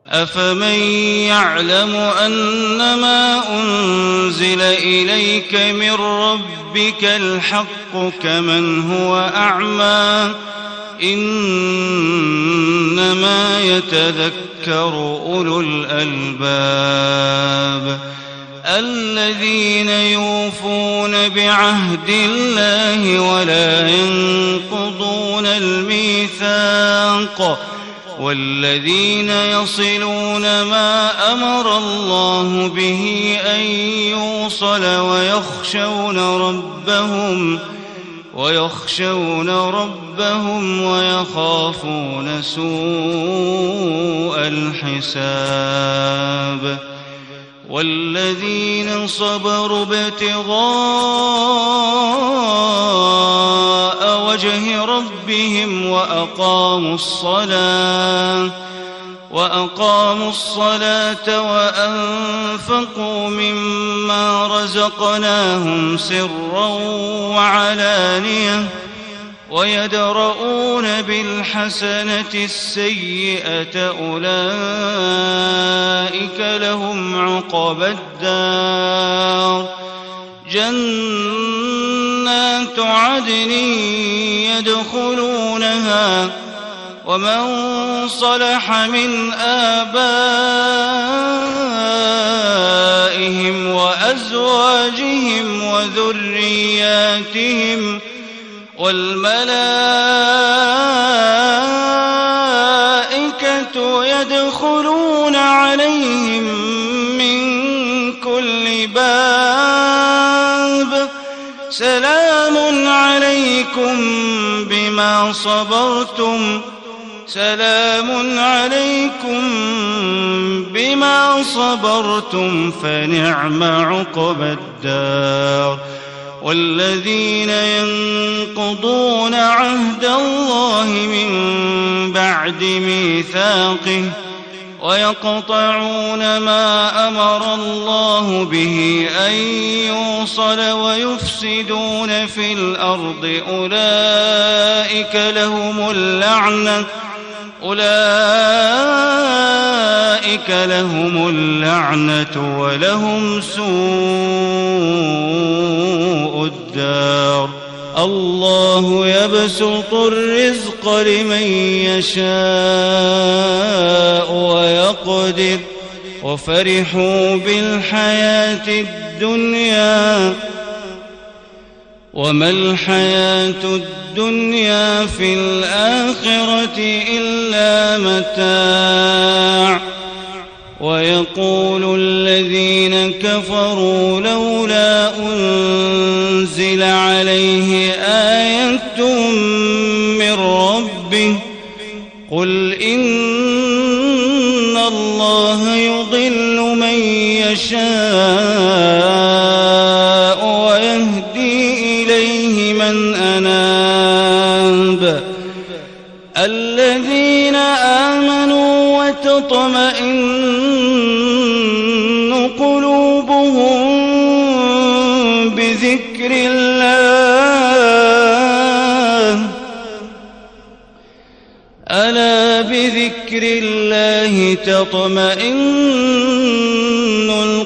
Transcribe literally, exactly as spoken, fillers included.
أفمن يعلم أنما أنزل إليك من ربك الحق كمن هو أعمى إنما يتذكر أولو الألباب الذين يوفون بعهد الله ولا ينقضون الميثاق والذين يصلون ما أمر الله به أن يوصل ويخشون ربهم ويخشون ربهم ويخافون سوء الحساب والذين صبروا ابتغاء وجه ربهم وأقاموا الصلاة وأقاموا الصلاة وأنفقوا مما رزقناهم سرا وعلانية ويدرؤون بالحسنة السيئة أولئك لهم عقبى الدار جنات عدن يدخلونها ومن صلح من آبائهم وأزواجهم وذرياتهم والملائكة يدخلون عليهم من كل باب سلام عليكم بما صبرتم سلام عليكم بما صبرتم فنعم عقبى الدار والذين ينقضون عهد الله من بعد ميثاقه ويقطعون ما أمر الله به أن يوصل ويفسدون في الأرض أولئك لهم اللعنة أولئك لهم اللعنة ولهم سوء الدار الله يبسط الرزق لمن يشاء ويقدر وفرحوا بالحياة الدنيا وما الحياة الدنيا في الآخرة إلا متاع ويقول الذين كفروا لولا أنزل عليه آية من ربه قل إن الله يضل من يشاء ويهدي إليه من أناب الذين آمنوا وتطمئن قلوبهم بذكر الله ألا بذكر الله تطمئن